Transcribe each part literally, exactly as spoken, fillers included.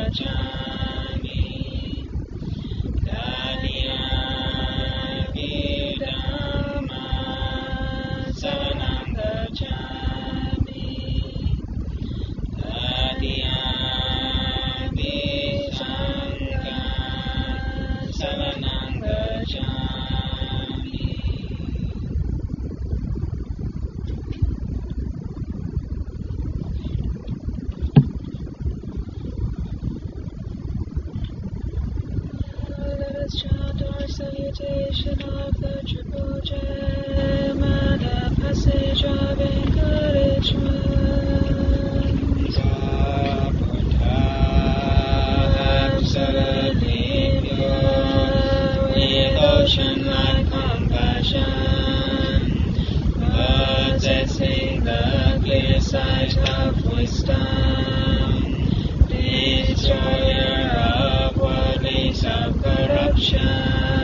Salutation of the Triple Gem and a passage of encouragement. Absolutely pure, with ocean-like compassion, possessing the clear sight of wisdom, destroyer of worldly self-corruption.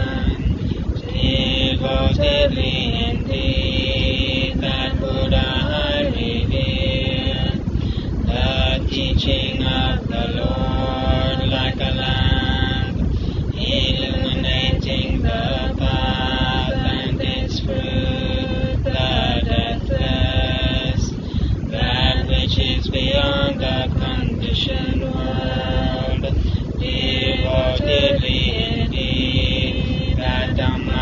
Devotedly indeed, that Buddha revered the teaching of the Lord like a lamp, illuminating the path and its fruit, the deathless, that which is beyond the conditioned world. Devotedly indeed, that Dhamma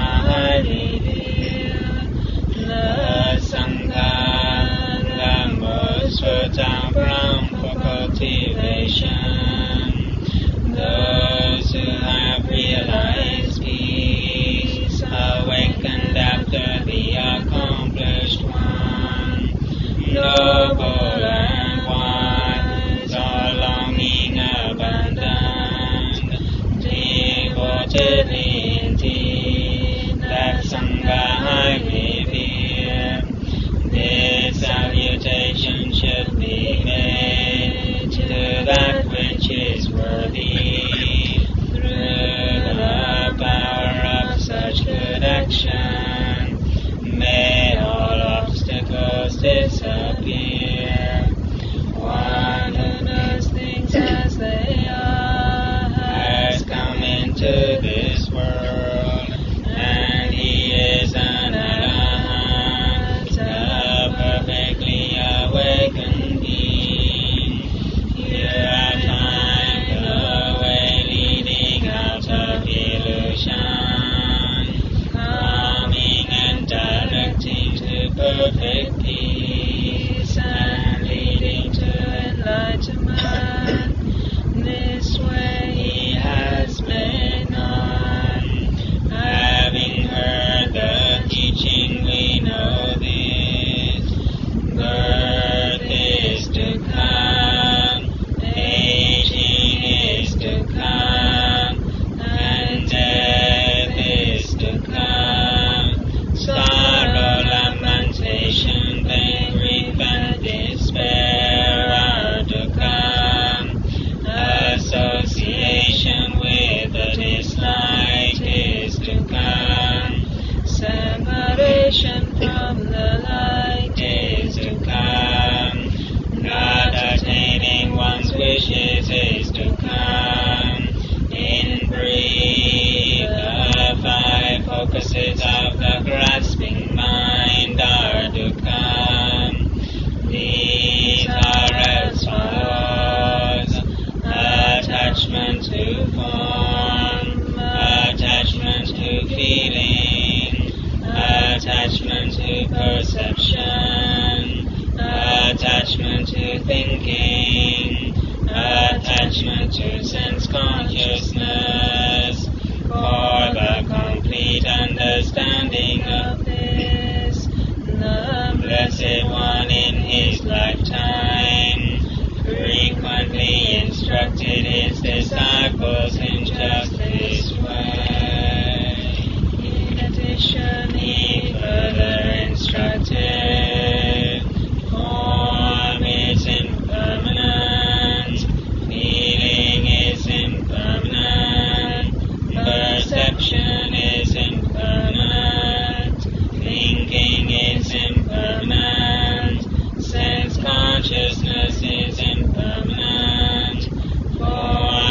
the Sangha, the most fertile ground for cultivation. Those who have realized peace, awakened after the accomplished one, noble and wise, all longing abandoned, devotedly indeed, that Sangha I revere. This salutation should be made to that which is worthy. Through the power of such good action, may all obstacles disappear. One who knows things as they are has come into this world, and he is an arahant, a perfectly awakened being. Here I find the way leading out of illusion, calming and directing to perfect peace, and leading to enlightenment. This way he has made known. Having heard the teaching, we know this. Birth is to come, aging is to come, and death is to come. Sorrow, lamentation, pain, grief, and despair are to come. Association with the dislight is to come. Separation from the light is to come. Not attaining one's wishes is to come. In brief, the five focuses of the grasping mind are to come. These are as follows: attachment to form, attachment to feeling, attachment to perception, attachment to thinking, attachment to sense consciousness. For the complete understanding of this, the Blessed One in his lifetime frequently instructed his disciples in just this way. In addition, he further instructed: form is impermanent, feeling is impermanent, perception is impermanent, thinking is impermanent, sense consciousness is impermanent. For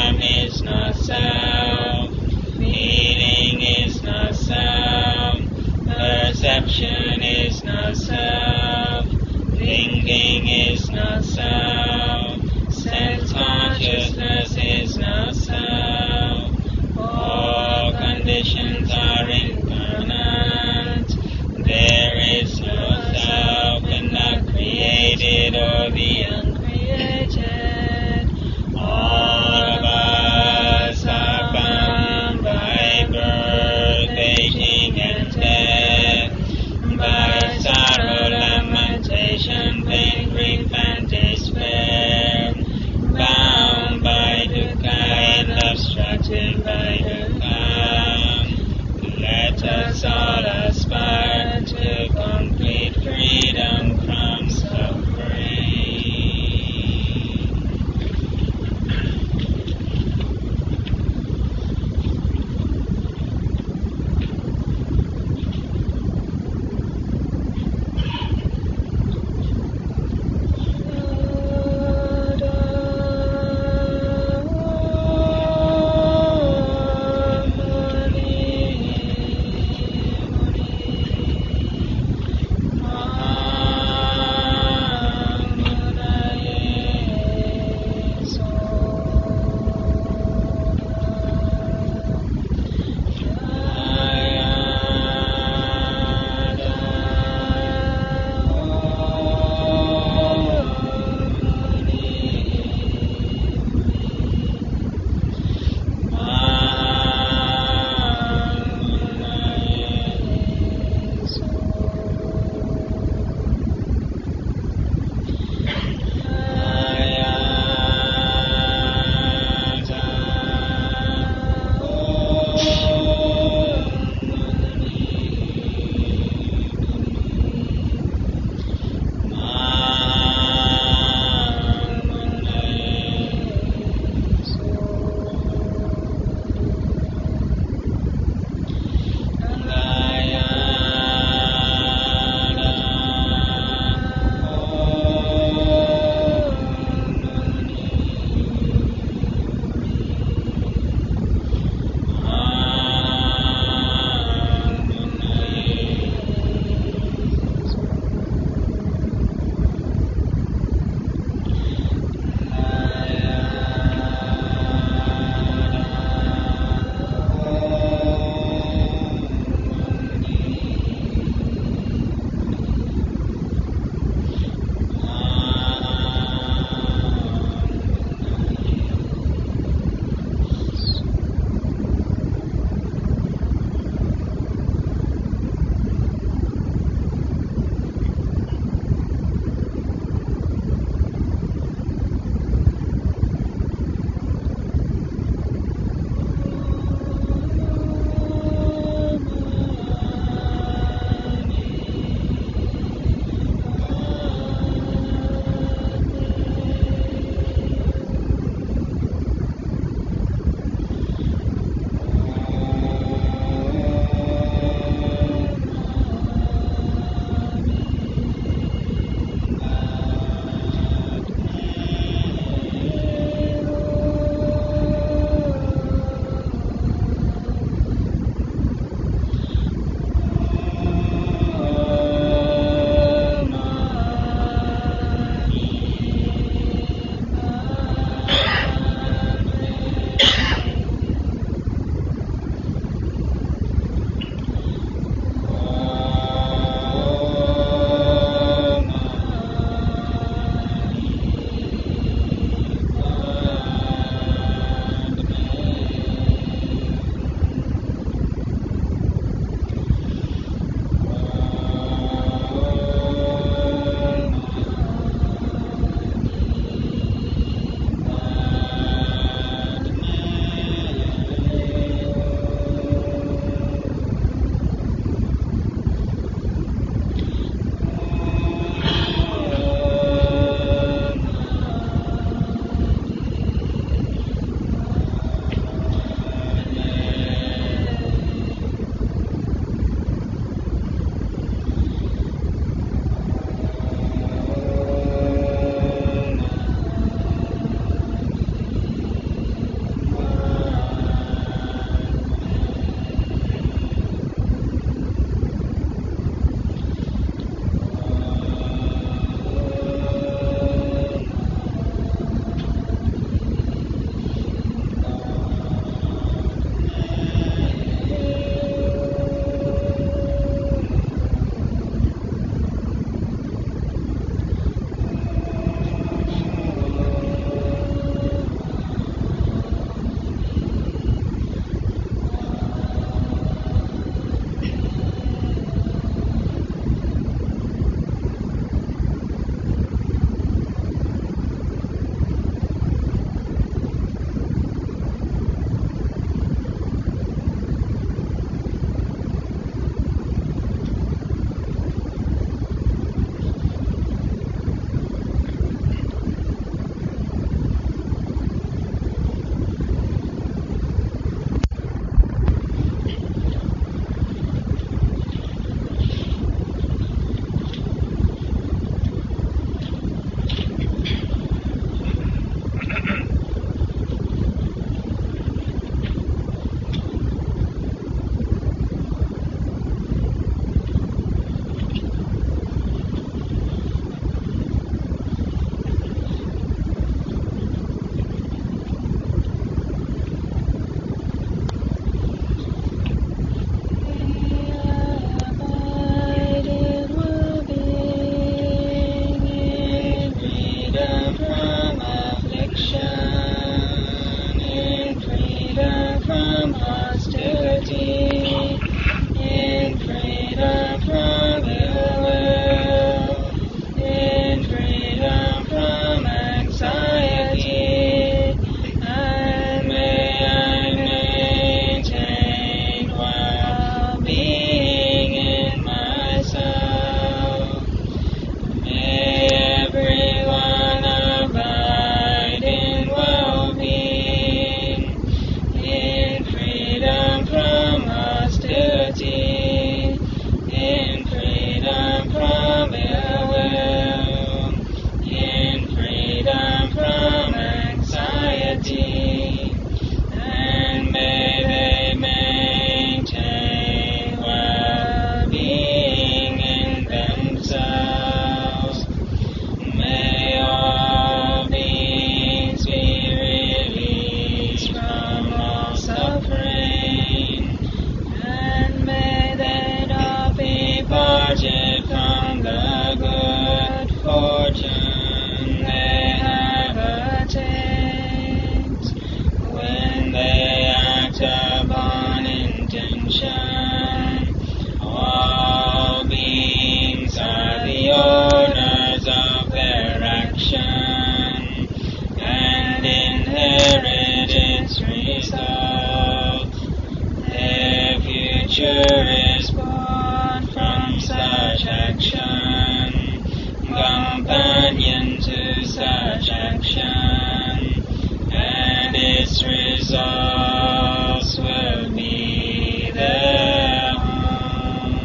souls will be their home.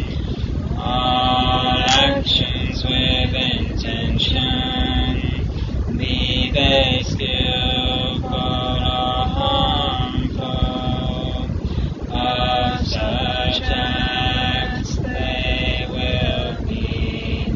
All actions with intention, be they skillful or harmful, of such acts they will be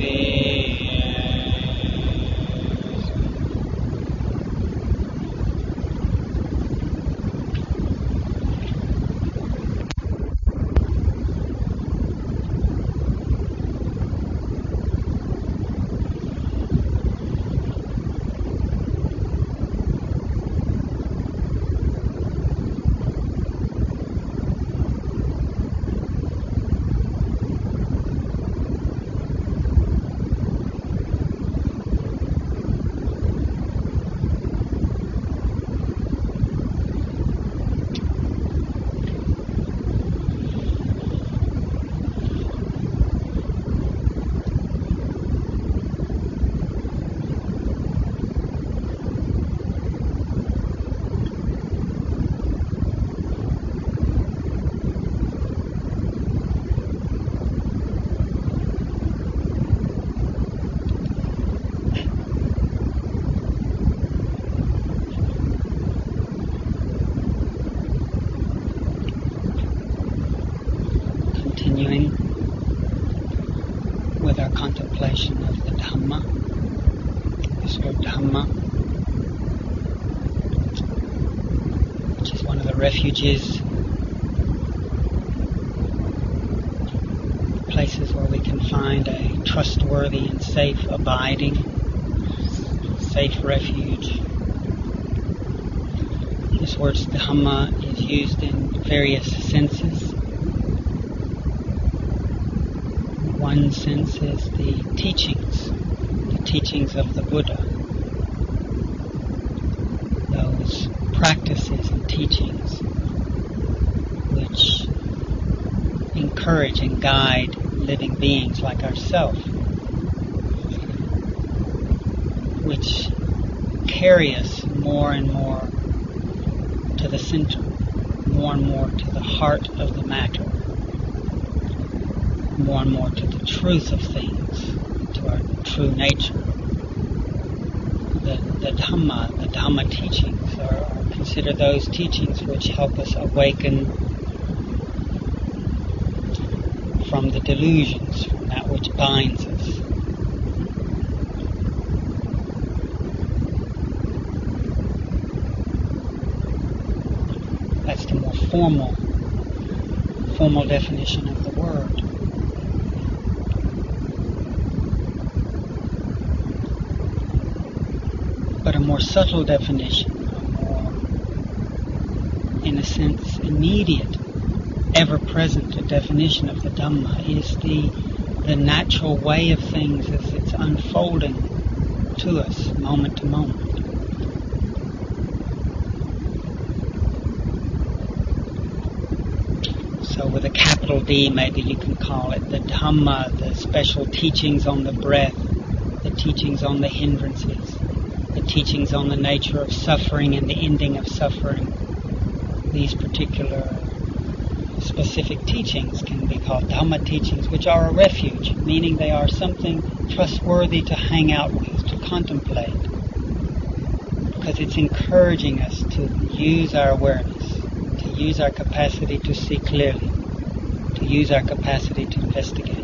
Continuing with our contemplation of the Dhamma, this word Dhamma, which is one of the refuges, places where we can find a trustworthy and safe abiding, safe refuge. This word Dhamma is used in various senses. One sense is the teachings, the teachings of the Buddha, those practices and teachings which encourage and guide living beings like ourselves, which carry us more and more to the center, more and more to the heart of the matter, more and more to the truth of things, to our true nature. The, the Dhamma, the Dhamma teachings are, are considered those teachings which help us awaken from the delusions, from that which binds us. That's the more formal, formal definition of the word. But a more subtle definition, a more, in a sense, immediate, ever-present definition of the Dhamma is the the natural way of things as it's unfolding to us, moment to moment. So with a capital D, maybe you can call it the Dhamma, the special teachings on the breath, the teachings on the hindrances, the teachings on the nature of suffering and the ending of suffering. These particular specific teachings can be called Dhamma teachings, which are a refuge, meaning they are something trustworthy to hang out with, to contemplate, because it's encouraging us to use our awareness, to use our capacity to see clearly, to use our capacity to investigate.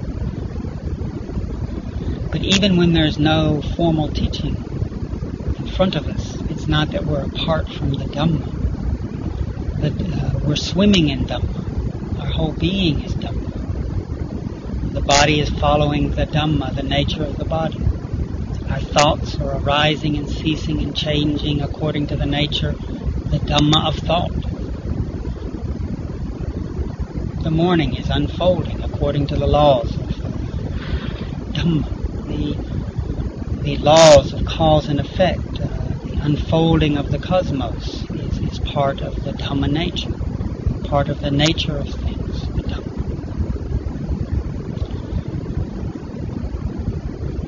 But even when there's no formal teaching in front of us, it's not that we're apart from the Dhamma. But, uh, we're swimming in Dhamma. Our whole being is Dhamma. The body is following the Dhamma, the nature of the body. Our thoughts are arising and ceasing and changing according to the nature, the Dhamma of thought. The morning is unfolding according to the laws of Dhamma, the, the laws of cause and effect. Uh, the unfolding of the cosmos is, is part of the Dhamma nature, part of the nature of things, the Dhamma.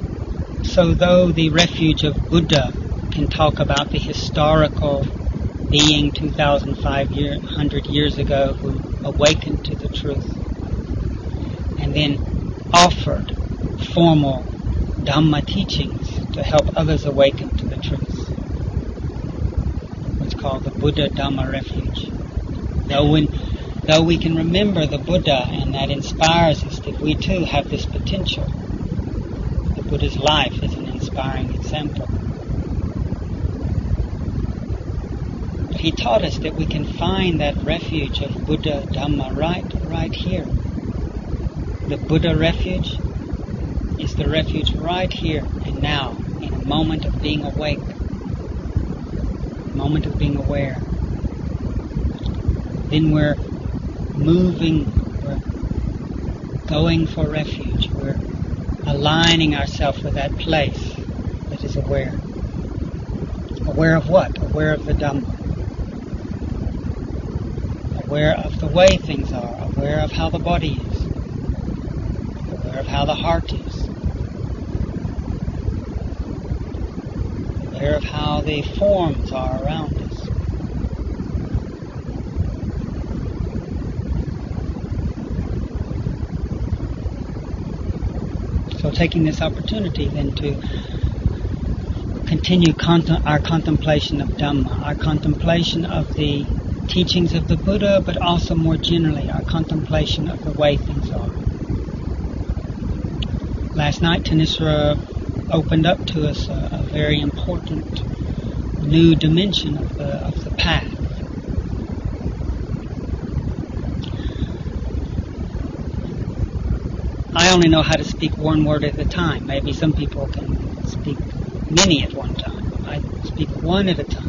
So though the refuge of Buddha can talk about the historical, the being two thousand five hundred years ago who awakened to the truth and then offered formal Dhamma teachings to help others awaken to the truth. What's called the Buddha Dhamma Refuge. Though, when, though we can remember the Buddha and that inspires us that we too have this potential. The Buddha's life is an inspiring example. But he taught us that we can find that refuge of Buddha Dhamma right, right here. The Buddha refuge is the refuge right here and now, in a moment of being awake, a moment of being aware. Then we're moving, we're going for refuge, we're aligning ourselves with that place that is aware. Aware of what? Aware of the Dhamma. Aware of the way things are, aware of how the body is, aware of how the heart is, aware of how the forms are around us. So taking this opportunity then to continue cont- our contemplation of Dhamma, our contemplation of the teachings of the Buddha, but also more generally our contemplation of the way things are. Last night Thanissara opened up to us a, a very important new dimension of the, of the path. I only know how to speak one word at a time. Maybe some people can speak many at one time. I speak one at a time.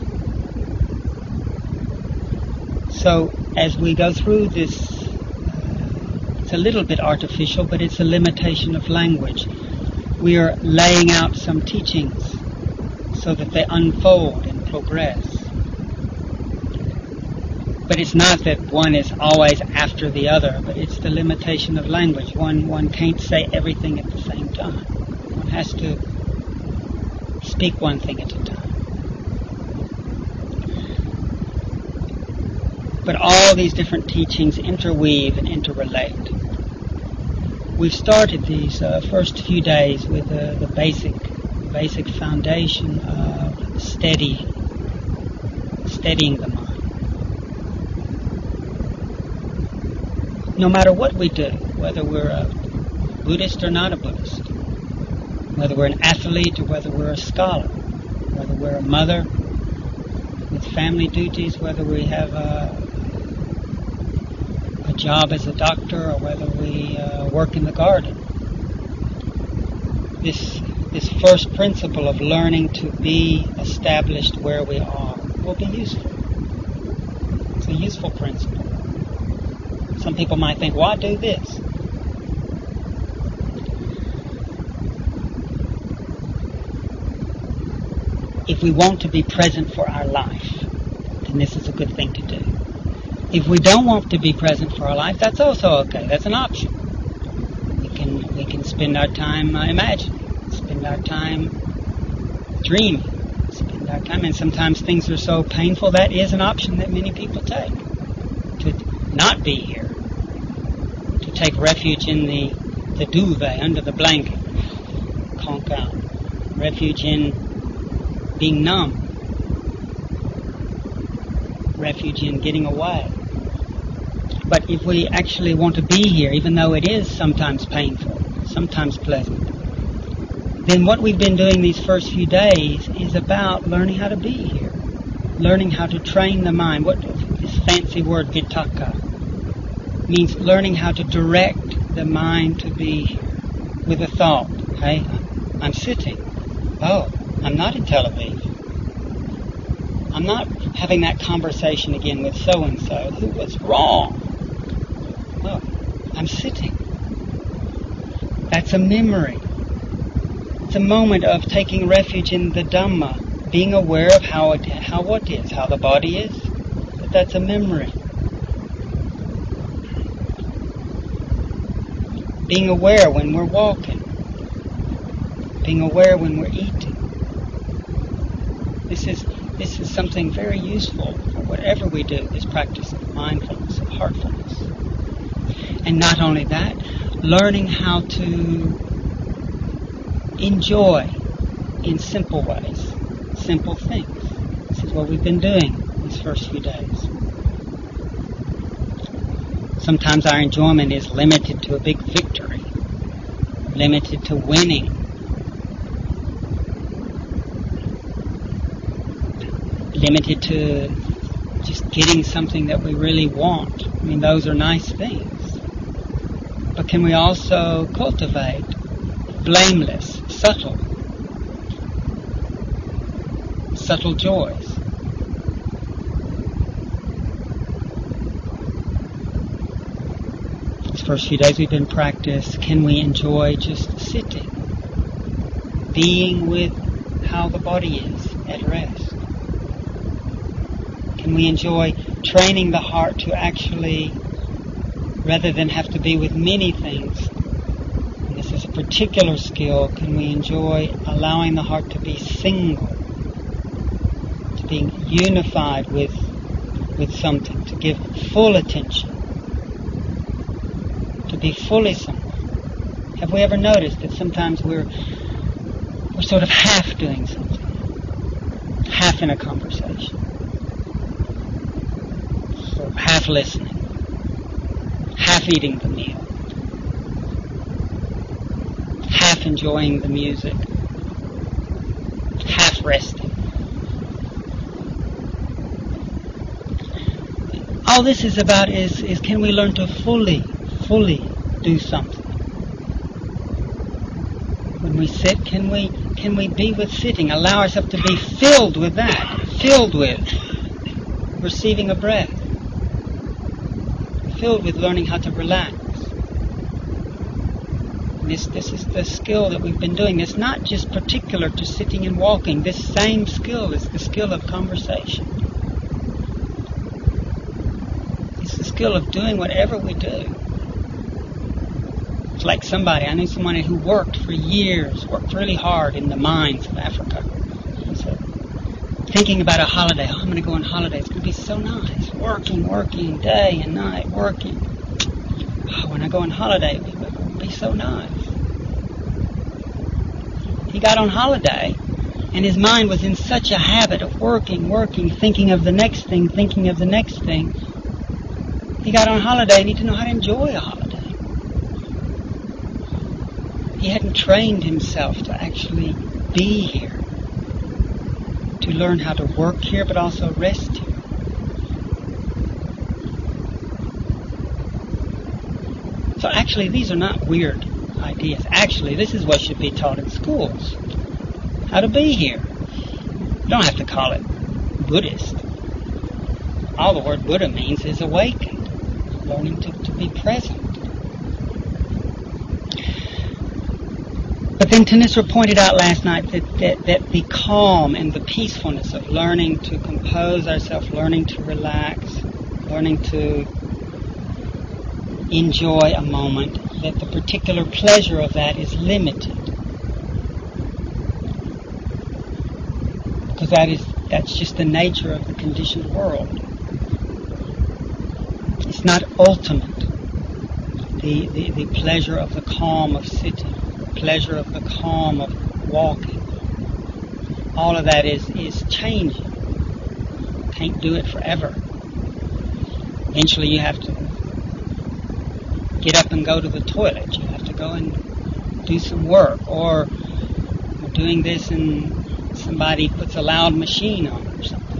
So as we go through this, uh, it's a little bit artificial, but it's a limitation of language. We are laying out some teachings so that they unfold and progress. But it's not that one is always after the other, but it's the limitation of language. One one can't say everything at the same time. One has to speak one thing at a time. But all these different teachings interweave and interrelate. We've started these uh, first few days with uh, the basic basic foundation of steady, steadying the mind. No matter what we do, whether we're a Buddhist or not a Buddhist, whether we're an athlete or whether we're a scholar, whether we're a mother with family duties, whether we have a, a job as a doctor or whether we uh, work in the garden, this this first principle of learning to be established where we are will be useful. It's a useful principle. Some people might think, why do this? If we want to be present for our life, then this is a good thing to do. If we don't want to be present for our life, that's also okay. That's an option. We can we can spend our time uh, imagining, spend our time dreaming, spend our time, and sometimes things are so painful that is an option that many people take. To not be here, to take refuge in the, the duvet, under the blanket, conk out, refuge in being numb, refuge in getting away. But if we actually want to be here, even though it is sometimes painful, sometimes pleasant, then what we've been doing these first few days is about learning how to be here, learning how to train the mind. What this fancy word vitakka means, learning how to direct the mind to be here with a thought. Hey, I'm sitting. Oh, I'm not in Tel Aviv. I'm not having that conversation again with so-and-so who was wrong. Oh, I'm sitting. That's a memory. It's a moment of taking refuge in the Dhamma, being aware of how it, how what is, how the body is. But that's a memory. Being aware when we're walking. Being aware when we're eating. This is this is something very useful for whatever we do, this practice of mindfulness, of heartfulness. And not only that, learning how to enjoy in simple ways, simple things. This is what we've been doing these first few days. Sometimes our enjoyment is limited to a big victory, limited to winning, limited to just getting something that we really want. I mean, those are nice things. But can we also cultivate blameless, subtle, subtle joys? These first few days we've been practice. Can we enjoy just sitting, being with how the body is at rest? Can we enjoy training the heart to actually, rather than have to be with many things, and this is a particular skill, can we enjoy allowing the heart to be single, to be unified with, with something, to give full attention, to be fully somewhere? Have we ever noticed that sometimes we're, we're sort of half doing something, half in a conversation, sort of half listening, half eating the meal, half enjoying the music, half resting? All this is about is, is can we learn to fully, fully do something? When we sit, can we can we be with sitting? Allow ourselves to be filled with that, filled with receiving a breath, filled with learning how to relax. This this is the skill that we've been doing. It's not just particular to sitting and walking. This same skill is the skill of conversation. It's the skill of doing whatever we do. It's like somebody, I knew someone who worked for years, worked really hard in the mines of Africa. So, thinking about a holiday. Oh, I'm going to go on holiday. It's going to be so nice. Working, working, day and night, working. Oh, when I go on holiday, it will be so nice. He got on holiday, and his mind was in such a habit of working, working, thinking of the next thing, thinking of the next thing. He got on holiday, and he didn't know how to enjoy a holiday. He hadn't trained himself to actually be here, to learn how to work here, but also rest here. So actually, these are not weird ideas. Actually, this is what should be taught in schools. How to be here. You don't have to call it Buddhist. All the word Buddha means is awakened, learning to, to be present. But then Thanissaro pointed out last night that, that, that the calm and the peacefulness of learning to compose ourselves, learning to relax, learning to enjoy a moment, that the particular pleasure of that is limited. Because that is that's just the nature of the conditioned world. It's not ultimate. The, the, the pleasure of the calm of sitting, pleasure of the calm of walking. All of that is, is changing. Can't do it forever. Eventually you have to get up and go to the toilet. You have to go and do some work. Or you're doing this and somebody puts a loud machine on or something.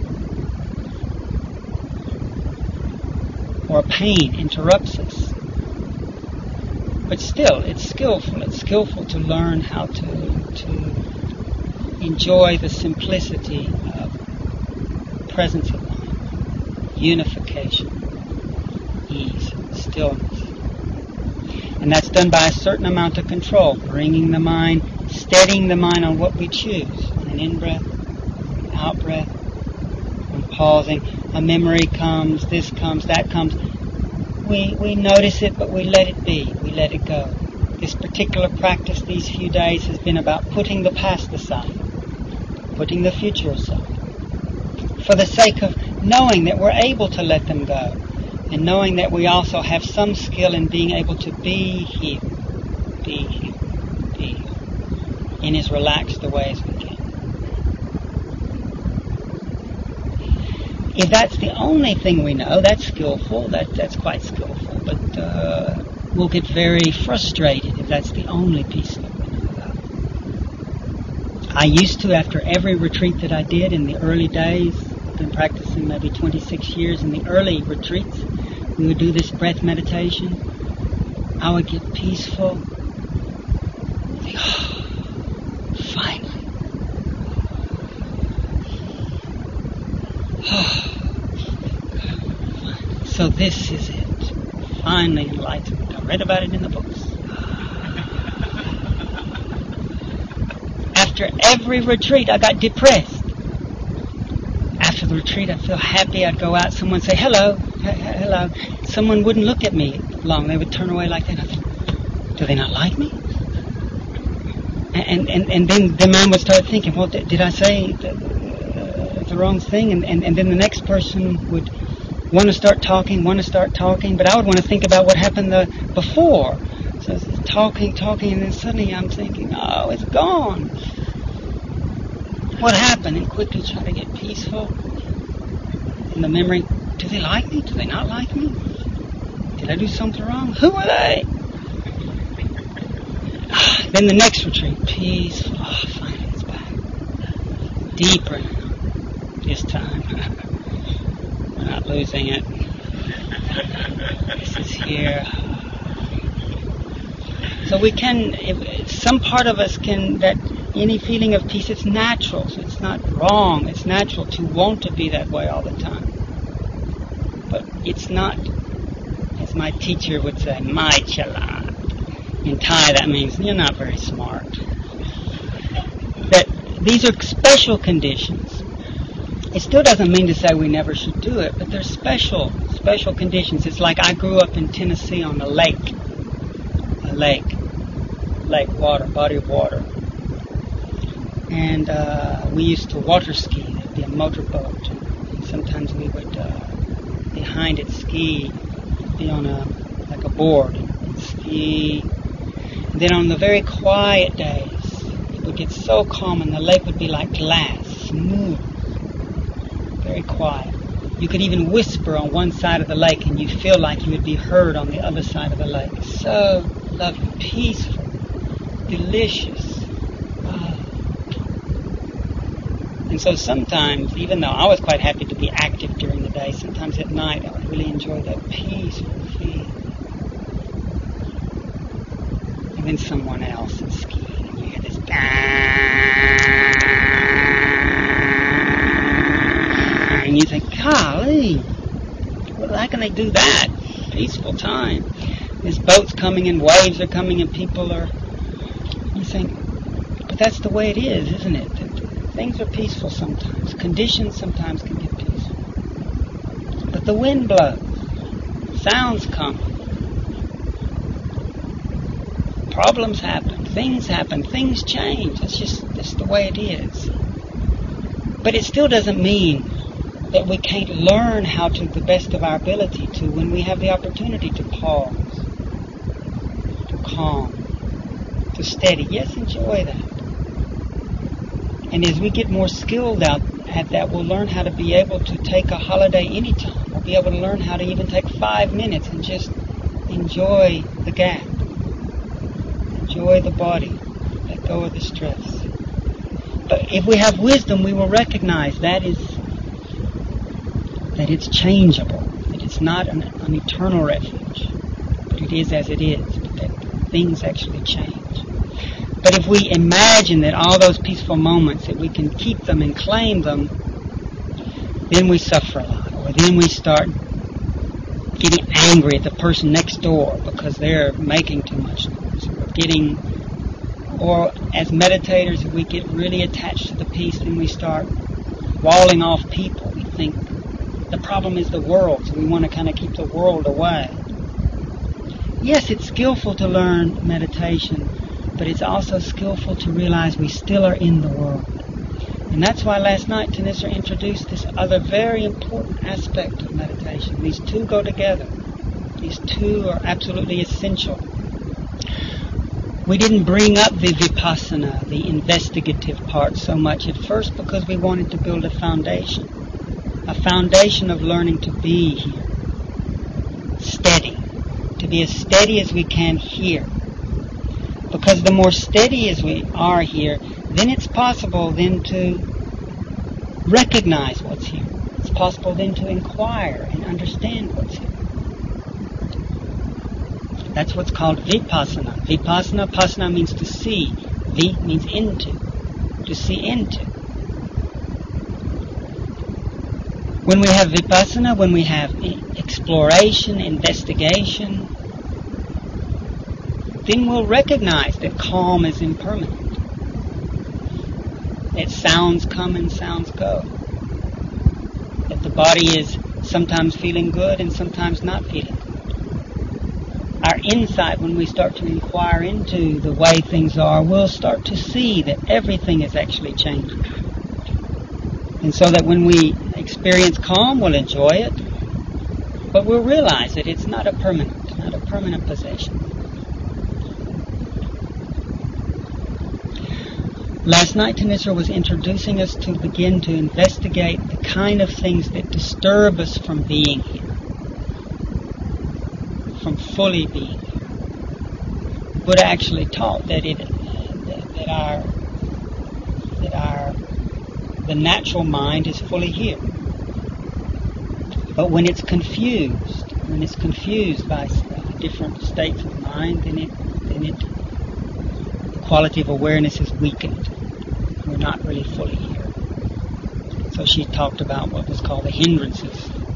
Or a pain interrupts us. But still, it's skillful. It's skillful to learn how to to enjoy the simplicity of presence of mind, unification, ease, stillness. And that's done by a certain amount of control, bringing the mind, steadying the mind on what we choose, on an in-breath, an out-breath, on pausing. A memory comes, this comes, that comes. We, we notice it, but we let it be. We let it go. This particular practice these few days has been about putting the past aside, putting the future aside, for the sake of knowing that we're able to let them go, and knowing that we also have some skill in being able to be here, be here, be here, in as relaxed a way as we can. If that's the only thing we know, that's skillful, that, that's quite skillful, but uh, we'll get very frustrated if that's the only piece that we know about. I used to, after every retreat that I did in the early days, I've been practicing maybe twenty-six years, in the early retreats, we would do this breath meditation. I would get peaceful. Think, oh, finally. Oh. So this is it. Finally enlightenment. I read about it in the books. After every retreat, I got depressed. After the retreat, I'd feel happy. I'd go out. Someone would say, hello, h- hello. Someone wouldn't look at me long. They would turn away like that. I thought, do they not like me? And and, and then the man would start thinking, well, did, did I say the, uh, the wrong thing? And, and, and then the next person would want to start talking, want to start talking, but I would want to think about what happened the, before. So it's talking, talking, and then suddenly I'm thinking, oh, it's gone. What happened? And quickly try to get peaceful. And the memory, do they like me? Do they not like me? Did I do something wrong? Who are they? Then the next retreat, peaceful. Oh, finally it's back. Deeper now. This time. We're not losing it. This is here. So we can, if, some part of us can, that any feeling of peace, it's natural. So it's not wrong. It's natural to want to be that way all the time. But it's not, as my teacher would say, mai chalat. In Thai, that means you're not very smart. That these are special conditions. It still doesn't mean to say we never should do it, but they're special, special conditions. It's like I grew up in Tennessee on a lake, a lake, lake water, body of water. And uh, we used to water ski. There'd be a motorboat. And sometimes we would, uh, behind it, ski, be on a, like a board, and ski. And then on the very quiet days, it would get so calm and the lake would be like glass, smooth, very quiet. You could even whisper on one side of the lake and you feel like you would be heard on the other side of the lake. So lovely, peaceful, delicious. Wow. And so sometimes, even though I was quite happy to be active during the day, sometimes at night I would really enjoy that peaceful feeling. And then someone else is skiing, and you hear this bang, and you think, golly, how can they do that? Peaceful time. There's boats coming and waves are coming and people are, you think, but that's the way it is, isn't it? Things are peaceful sometimes. Conditions sometimes can get peaceful. But the wind blows. Sounds come. Problems happen, things happen, things change. It's just that's the way it is. But it still doesn't mean that we can't learn how to, the best of our ability to, when we have the opportunity to pause, to calm, to steady. Yes, enjoy that. And as we get more skilled out at that, we'll learn how to be able to take a holiday anytime. We'll be able to learn how to even take five minutes and just enjoy the gap. Enjoy the body. Let go of the stress. But if we have wisdom, we will recognize that is that it's changeable. That it's not an, an eternal refuge. But it is as it is. But that things actually change. But if we imagine that all those peaceful moments, that we can keep them and claim them, then we suffer a lot. Or then we start getting angry at the person next door because they're making too much noise. Or getting, or as meditators, if we get really attached to the peace, then we start walling off people. We think the problem is the world, so we want to kind of keep the world away. Yes, it's skillful to learn meditation, but it's also skillful to realize we still are in the world. And that's why last night Tanisra introduced this other very important aspect of meditation. These two go together. These two are absolutely essential. We didn't bring up the vipassana, the investigative part, so much at first because we wanted to build a foundation. A foundation of learning to be here. Steady. To be as steady as we can here. Because the more steady as we are here, then it's possible then to recognize what's here. It's possible then to inquire and understand what's here. That's what's called vipassana. Vipassana, passana means to see. Vi means into. To see into. When we have vipassana, when we have exploration, investigation, then we'll recognize that calm is impermanent. That sounds come and sounds go. That the body is sometimes feeling good and sometimes not feeling good. Our insight, when we start to inquire into the way things are, we'll start to see that everything is actually changing. And so that when we experience calm, we'll enjoy it, but we'll realize that it's not a permanent, not a permanent possession. Last night, Tanisra was introducing us to begin to investigate the kind of things that disturb us from being here, from fully being here. Buddha actually taught that it, that, that our, that our, the natural mind is fully here. But when it's confused, when it's confused by different states of mind, then it, then it, the quality of awareness is weakened. We're not really fully here. So she talked about what was called the hindrances.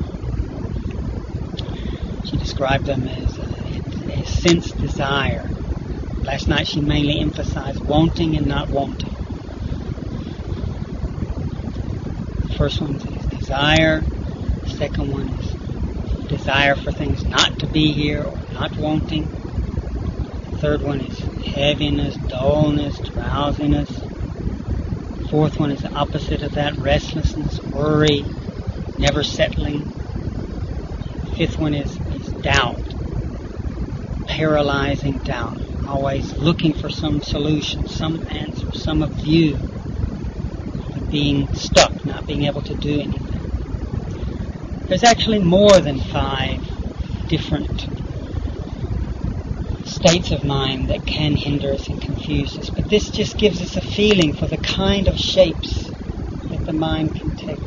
She described them as a, a sense desire. Last night she mainly emphasized wanting and not wanting. The first one is desire. The second one is desire for things not to be here or not wanting. The third one is heaviness, dullness, drowsiness. The fourth one is the opposite of that, restlessness, worry, never settling. The fifth one is, is doubt, paralyzing doubt, always looking for some solution, some answer, some view, but being stuck, not being able to do anything. There's actually more than five different states of mind that can hinder us and confuse us. But this just gives us a feeling for the kind of shapes that the mind can take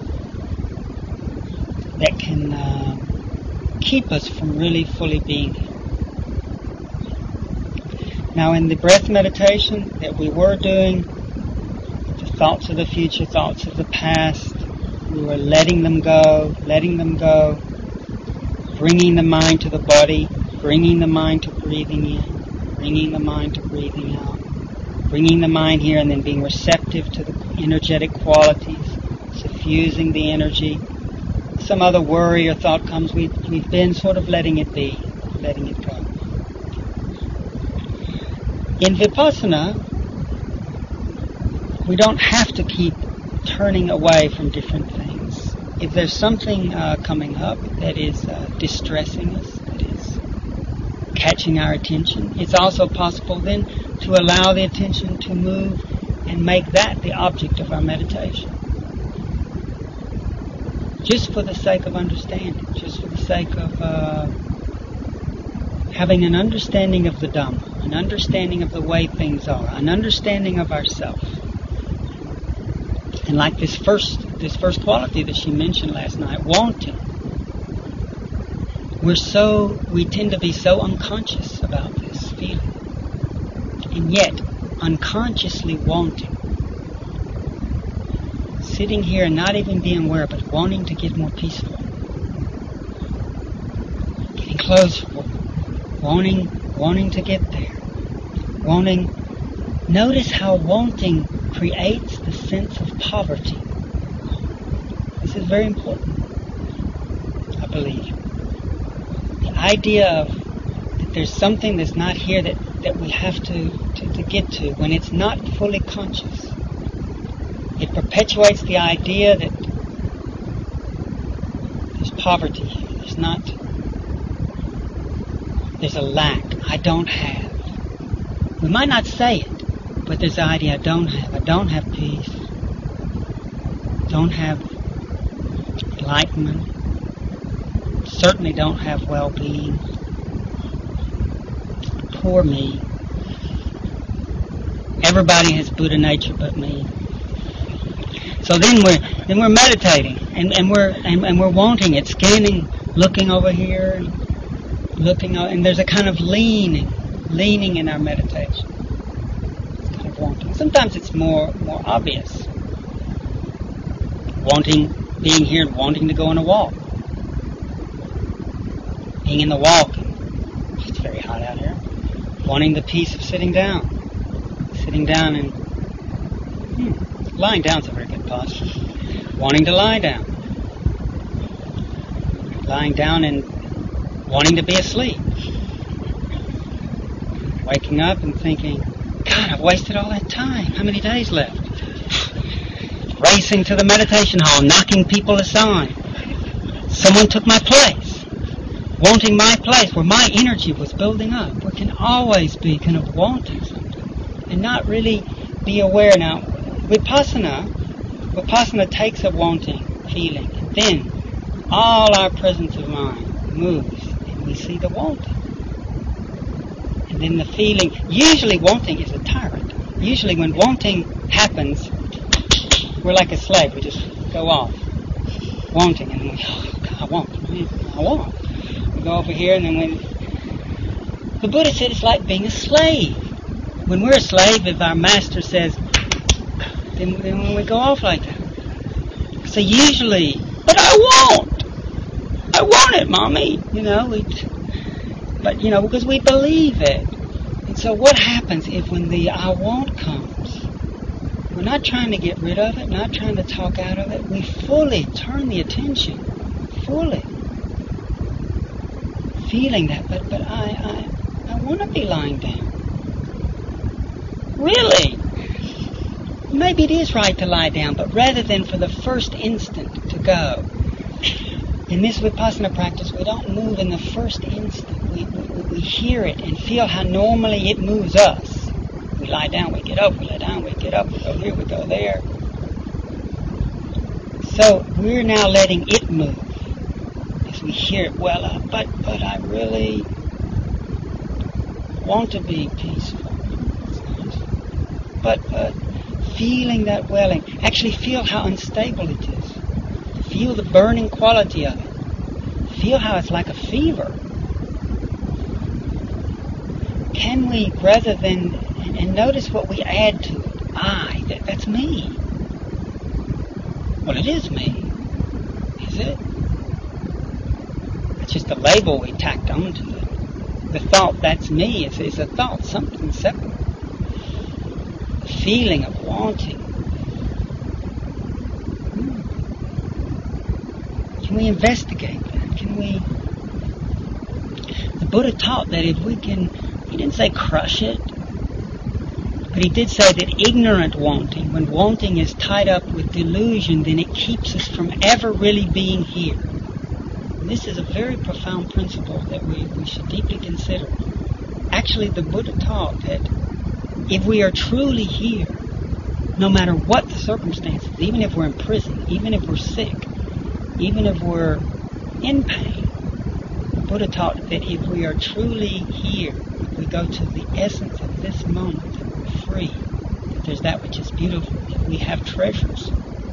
that can uh, keep us from really fully being here. Now in the breath meditation that we were doing, the thoughts of the future, thoughts of the past, we were letting them go, letting them go, bringing the mind to the body, bringing the mind to breathing in, bringing the mind to breathing out, bringing the mind here and then being receptive to the energetic qualities, suffusing the energy. Some other worry or thought comes, we've, we've been sort of letting it be, letting it go. In Vipassana, we don't have to keep turning away from different things. If there's something uh, coming up that is uh, distressing us, that is catching our attention, it's also possible then to allow the attention to move and make that the object of our meditation. Just for the sake of understanding, just for the sake of uh, having an understanding of the Dhamma, an understanding of the way things are, an understanding of ourself. And like this first this first quality that she mentioned last night, wanting. We're so we tend to be so unconscious about this feeling. And yet, unconsciously wanting. Sitting here and not even being aware, but wanting to get more peaceful. Getting closer. Wanting wanting to get there. Wanting. Notice how wanting creates the sense of poverty. This is very important, I believe. The idea of that there's something that's not here that, that we have to, to, to get to when it's not fully conscious. It perpetuates the idea that there's poverty here. There's not, there's a lack. I don't have. We might not say it, but there's the idea I don't have. I don't have peace. Don't have enlightenment. Certainly don't have well-being. Poor me. Everybody has Buddha nature but me. So then we're then we're meditating and, and we're and, and we're wanting it, scanning, looking over here, and looking, and there's a kind of leaning, leaning in our meditation. It's kind of wanting. Sometimes it's more more obvious. Wanting, being here and wanting to go on a walk. Being in the walk. It's very hot out here. Wanting the peace of sitting down. Sitting down and hmm, lying down is a very good posture. Wanting to lie down. Lying down and wanting to be asleep. Waking up and thinking, God, I've wasted all that time. How many days left? Racing to the meditation hall, knocking people aside. Someone took my place. Wanting my place where my energy was building up. We can always be kind of wanting something and not really be aware. Now, Vipassana, Vipassana takes a wanting feeling, and then all our presence of mind moves, and we see the wanting. And then the feeling, usually wanting is a tyrant. Usually when wanting happens, we're like a slave. We just go off, wanting, and we, oh, God, I want, I want. We go over here, and then when the Buddha said it's like being a slave. When we're a slave, if our master says, then, then when we go off like that. So usually, but I want, I want it, mommy. You know, we, but you know, because we believe it. And so what happens if when the I want comes? We're not trying to get rid of it, not trying to talk out of it. We fully turn the attention, fully. Feeling that, but but I I, I want to be lying down. Really? Maybe it is right to lie down, but rather than for the first instant to go. In this Vipassana practice, we don't move in the first instant. We, we, we hear it and feel how normally it moves us. We lie down, we get up, we lie down, we get up, we go here, we go there. So we're now letting it move. We hear it well up, but but I really want to be peaceful. But but feeling that welling, actually feel how unstable it is. Feel the burning quality of it. Feel how it's like a fever. Can we, rather than, and, and notice what we add to it. I, that, that's me. Well, it is me. Is it? It's just a label we tacked onto it. The thought, that's me, is, is a thought, something separate. The feeling of wanting. Hmm. Can we investigate that? Can we... The Buddha taught that if we can, he didn't say crush it, but he did say that ignorant wanting, when wanting is tied up with delusion, then it keeps us from ever really being here. This is a very profound principle that we, we should deeply consider. Actually, the Buddha taught that if we are truly here, no matter what the circumstances, even if we're in prison, even if we're sick, even if we're in pain, the Buddha taught that if we are truly here, if we go to the essence of this moment, that we're free, that there's that which is beautiful, that we have treasures.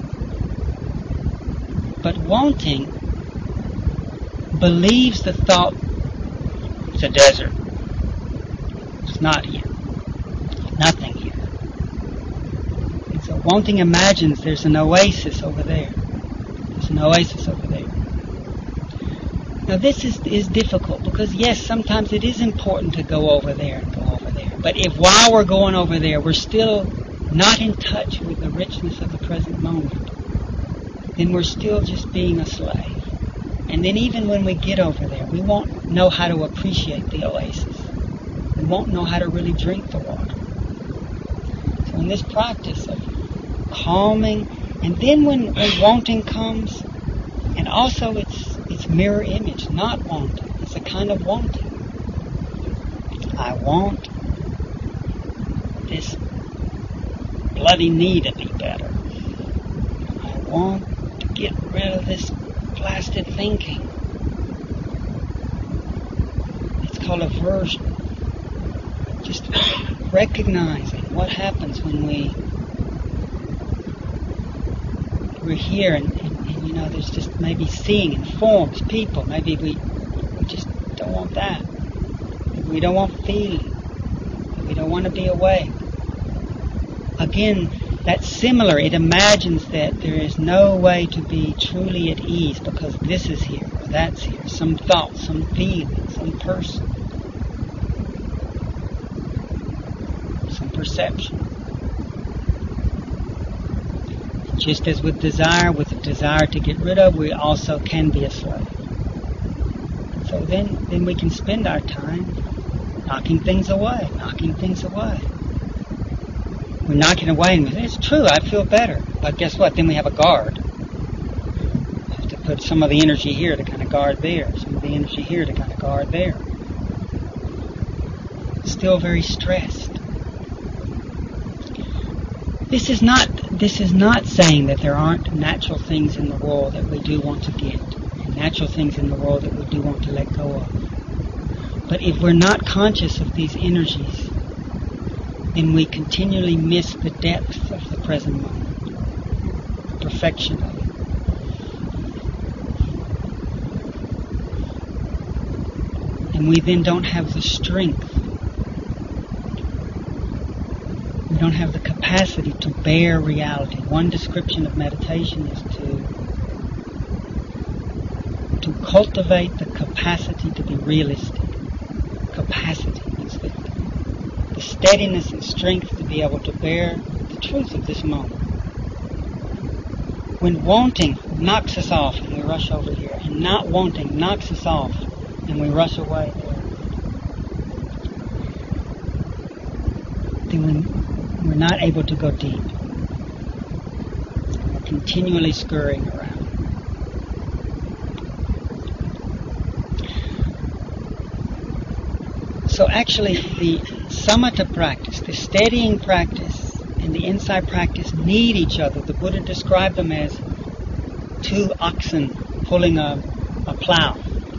But wanting believes the thought, it's a desert. It's not here. Nothing here. And so wanting imagines there's an oasis over there. There's an oasis over there. Now this is, is difficult because yes, sometimes it is important to go over there and go over there. But if while we're going over there, we're still not in touch with the richness of the present moment, then we're still just being a slave. And then even when we get over there, we won't know how to appreciate the oasis. We won't know how to really drink the water. So in this practice of calming. And then when, when wanting comes, and also it's it's mirror image, not wanting. It's a kind of wanting. I want this bloody knee to be better. I want to get rid of this blasted thinking. It's called aversion. Just recognizing what happens when we we're here and, and, and you know there's just maybe seeing in forms, people. Maybe we, we just don't want that. Maybe we don't want feeling. Maybe we don't want to be awake. Again, that's similar. It imagines that there is no way to be truly at ease because this is here or that's here. Some thought, some feeling, some person, some perception. Just as with desire, with the desire to get rid of, we also can be a slave. So then, then we can spend our time knocking things away, knocking things away. We're knocking away and we say, it's true, I feel better. But guess what? Then we have a guard. We have to put some of the energy here to kind of guard there, some of the energy here to kind of guard there. Still very stressed. This is not this is not saying that there aren't natural things in the world that we do want to get, and natural things in the world that we do want to let go of. But if we're not conscious of these energies, then we continually miss the depth of the present moment, the perfection of it. And we then don't have the strength. We don't have the capacity to bear reality. One description of meditation is to to cultivate the capacity to be realistic. Capacity means the, the steadiness and strength to be able to bear the truth of this moment. When wanting knocks us off and we rush over here, and not wanting knocks us off and we rush away there, then we we're not able to go deep. We're continually scurrying around. So actually the samatha practice, the steadying practice, and the insight practice need each other. The Buddha described them as two oxen pulling a, a plow.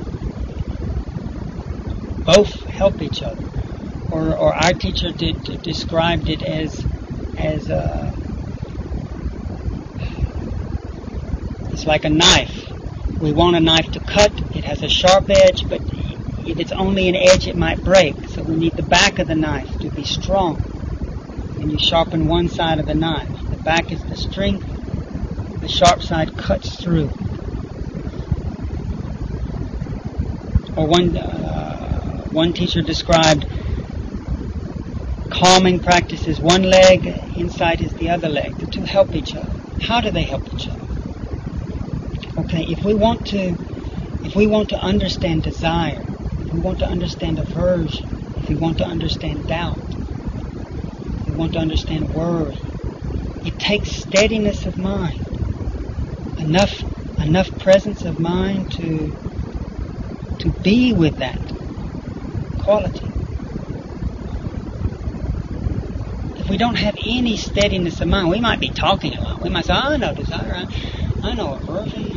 Both help each other. Or, or our teacher did, did described it as as a, it's like a knife. We want a knife to cut. It has a sharp edge, but if it's only an edge, it might break. So we need the back of the knife to be strong. And you sharpen one side of the knife. The back is the strength. The sharp side cuts through. Or one uh, one teacher described calming practice is one leg, insight is the other leg. The two help each other. How do they help each other? Okay, if we want to, if we want to understand desire, if we want to understand aversion, if we want to understand doubt, if we want to understand worry, it takes steadiness of mind, enough, enough presence of mind to, to be with that quality. If we don't have any steadiness of mind, we might be talking a lot. We might say, oh, I know desire, I, I know aversion.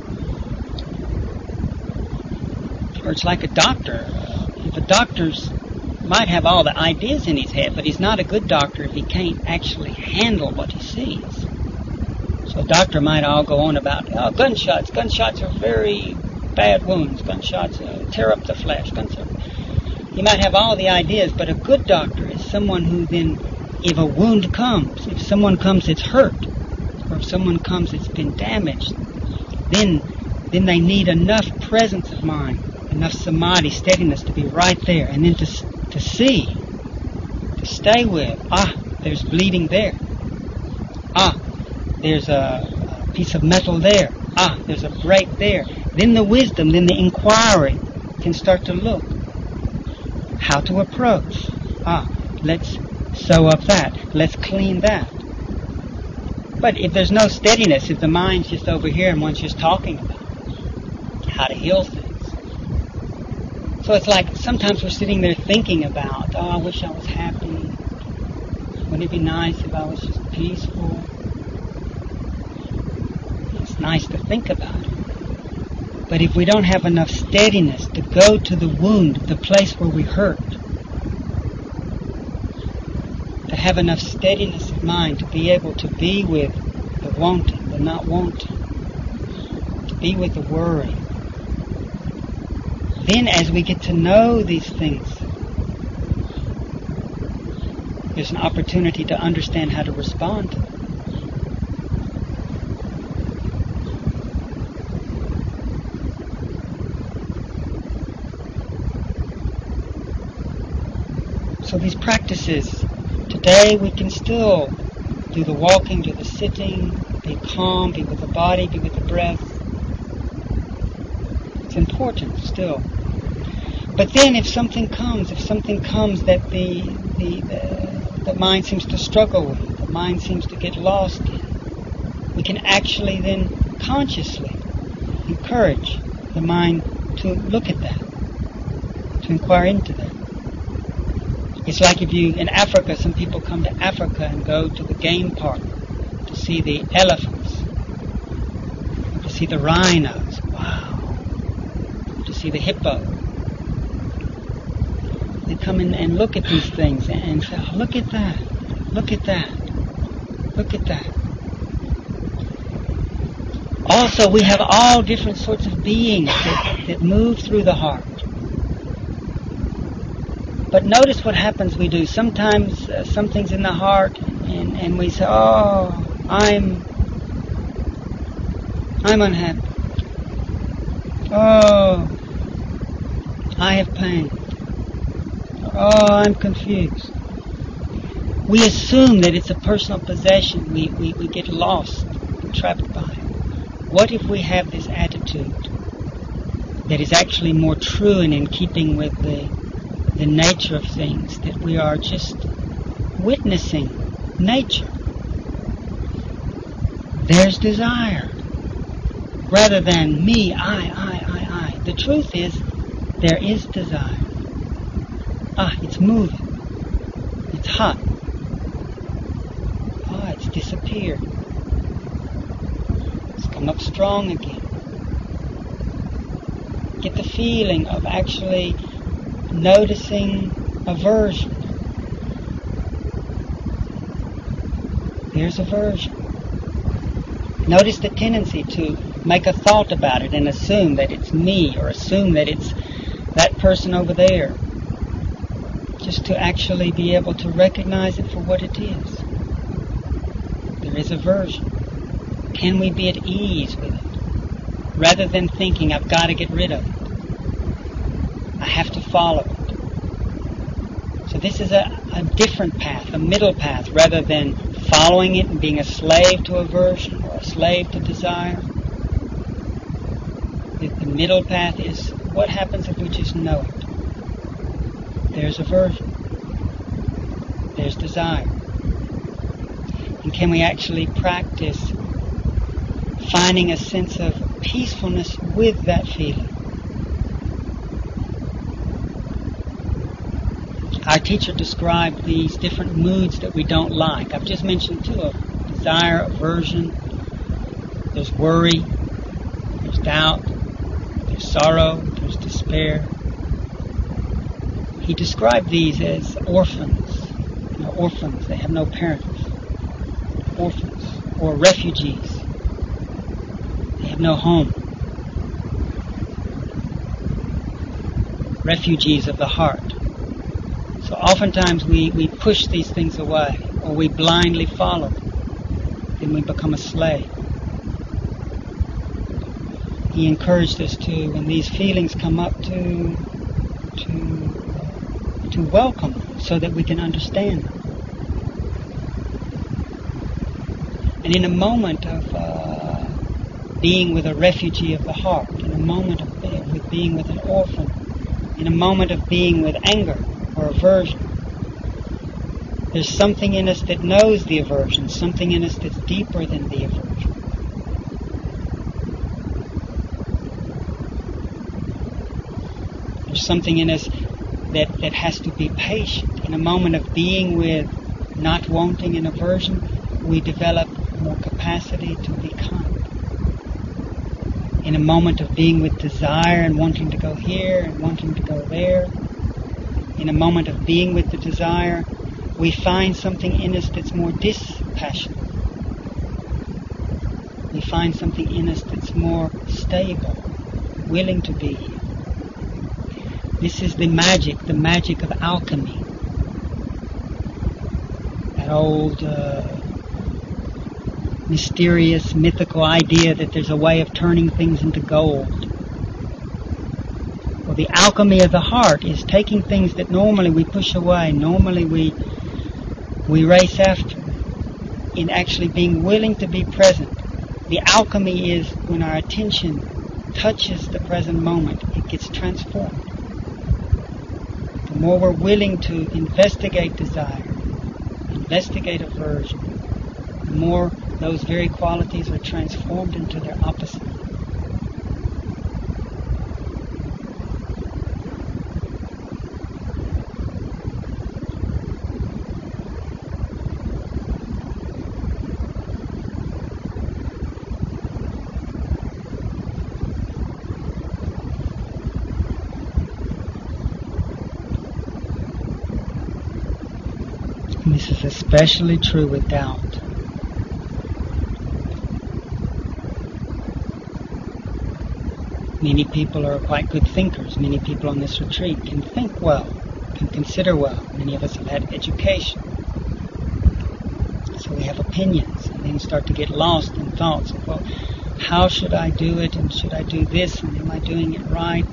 Or it's like a doctor. If a doctor's might have all the ideas in his head, but he's not a good doctor if he can't actually handle what he sees. So a doctor might all go on about, oh, gunshots. Gunshots are very bad wounds. Gunshots uh, tear up the flesh. Gunshots. He might have all the ideas, but a good doctor is someone who then, if a wound comes, if someone comes it's hurt, or if someone comes it's been damaged, then then they need enough presence of mind, enough samadhi, steadiness to be right there, and then to to see, to stay with, ah, there's bleeding there. Ah, there's a, a piece of metal there. Ah, there's a break there. Then the wisdom, then the inquiry can start to look. How to approach. Ah, let's sew up that. Let's clean that. But if there's no steadiness, if the mind's just over here and one's just talking about how to heal things. So it's like sometimes we're sitting there thinking about, oh, I wish I was happy. Wouldn't it be nice if I was just peaceful? It's nice to think about it. But if we don't have enough steadiness to go to the wound, the place where we hurt, to have enough steadiness of mind to be able to be with the wanting, the not wanting, to be with the worry, then as we get to know these things, there's an opportunity to understand how to respond to them. So these practices, today we can still do the walking, do the sitting, be calm, be with the body, be with the breath. It's important still. But then if something comes, if something comes that the, the, the, the mind seems to struggle with, the mind seems to get lost in, we can actually then consciously encourage the mind to look at that, to inquire into that. It's like if you, in Africa, some people come to Africa and go to the game park to see the elephants, to see the rhinos, wow, to see the hippo. They come in and look at these things and say, oh, look at that, look at that, look at that. Also, we have all different sorts of beings that, that move through the heart. But notice what happens we do. Sometimes uh, something's in the heart and, and we say, oh, I'm I'm unhappy. Oh, I have pain. Oh, I'm confused. We assume that it's a personal possession. We, we, we get lost, trapped by it. What if we have this attitude that is actually more true and in keeping with the the nature of things, that we are just witnessing nature. There's desire. Rather than me, I, I, I, I. The truth is, there is desire. Ah, it's moving. It's hot. Ah, it's disappeared. It's come up strong again. Get the feeling of actually noticing aversion. There's aversion. Notice the tendency to make a thought about it and assume that it's me or assume that it's that person over there. Just to actually be able to recognize it for what it is. There is aversion. Can we be at ease with it? Rather than thinking, I've got to get rid of it. I have to follow it. So this is a, a different path, a middle path, rather than following it and being a slave to aversion or a slave to desire. The, the middle path is what happens if we just know it. There's aversion. There's desire. And can we actually practice finding a sense of peacefulness with that feeling? Our teacher described these different moods that we don't like. I've just mentioned two of them. Desire, aversion, there's worry, there's doubt, there's sorrow, there's despair. He described these as orphans. You know, orphans, they have no parents. Orphans, or refugees. They have no home. Refugees of the heart. So oftentimes we, we push these things away, or we blindly follow them. Then we become a slave. He encouraged us to, when these feelings come up, to to to welcome them so that we can understand them. And in a moment of uh, being with a refugee of the heart, in a moment of being, with being with an orphan, in a moment of being with anger or aversion, There's something in us that knows the aversion, something in us that's deeper than the aversion. There's something in us that, that has to be patient. In a moment of being with not wanting and aversion, we develop more capacity to be kind. In a moment of being with desire and wanting to go here and wanting to go there, in a moment of being with the desire, we find something in us that's more dispassionate. We find something in us that's more stable, willing to be here. This is the magic, the magic of alchemy. That old uh, mysterious, mythical idea that there's a way of turning things into gold. Well, the alchemy of the heart is taking things that normally we push away, normally we we race after, in actually being willing to be present. The alchemy is when our attention touches the present moment, it gets transformed. The more we're willing to investigate desire, investigate aversion, the more those very qualities are transformed into their opposite. And this is especially true with doubt. Many people are quite good thinkers. Many people on this retreat can think well, can consider well. Many of us have had education. So we have opinions, and then start to get lost in thoughts of, well, how should I do it, and should I do this, and am I doing it right?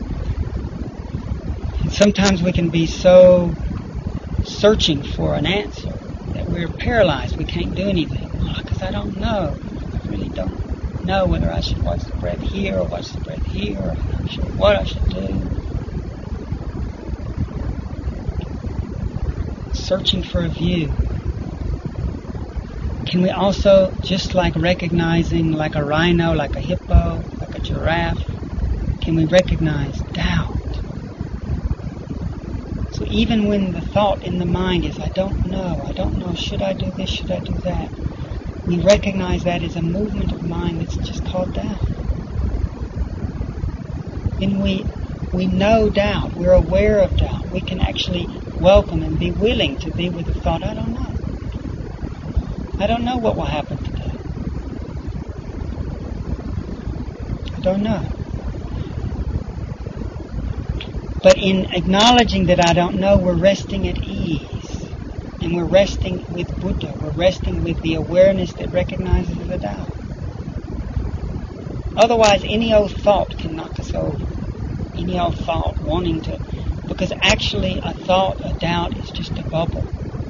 And sometimes we can be so searching for an answer that we're paralyzed. We can't do anything. Because oh, I don't know. I really don't know whether I should watch the breath here or watch the breath here, or I'm not sure what I should do. Searching for a view. Can we also, just like recognizing like a rhino, like a hippo, like a giraffe, can we recognize doubt? So even when the thought in the mind is, I don't know, I don't know, should I do this, should I do that? We recognize that as a movement of mind that's just called doubt. Then we we know doubt, we're aware of doubt. We can actually welcome and be willing to be with the thought, I don't know. I don't know what will happen today. I don't know. But in acknowledging that I don't know, we're resting at ease. And we're resting with Buddha. We're resting with the awareness that recognizes the doubt. Otherwise, any old thought can knock us over. Any old thought wanting to... Because actually, a thought, a doubt, is just a bubble.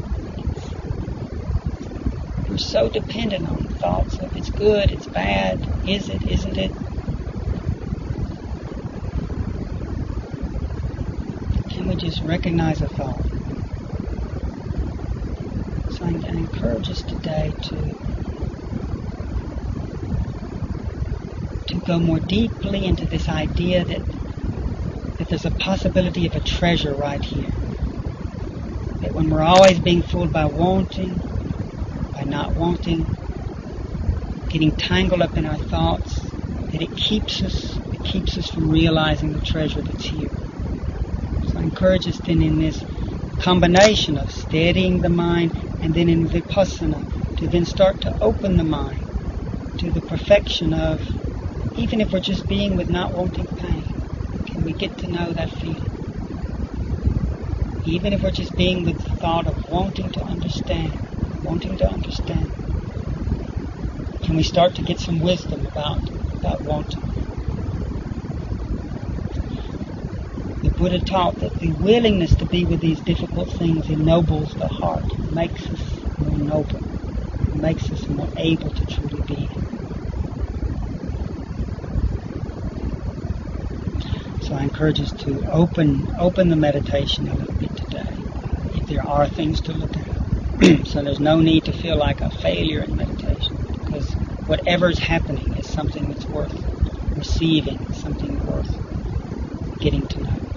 We're so dependent on thoughts of it's good, it's bad, is it, isn't it? Can we just recognize a thought? So I encourage us today to to go more deeply into this idea that that there's a possibility of a treasure right here. That when we're always being fooled by wanting, by not wanting, getting tangled up in our thoughts, that it keeps us, it keeps us from realizing the treasure that's here. So I encourage us then in this combination of steadying the mind and then in vipassana to then start to open the mind to the perfection of, even if we're just being with not wanting pain, can we get to know that feeling? Even if we're just being with the thought of wanting to understand, wanting to understand, can we start to get some wisdom about, about wanting? The Buddha taught that the willingness to be with these difficult things ennobles the heart, makes us more noble, makes us more able to truly be. So I encourage us to open open the meditation a little bit today, if there are things to look at. So there's no need to feel like a failure in meditation, because whatever's happening is something that's worth receiving, something worth getting to know.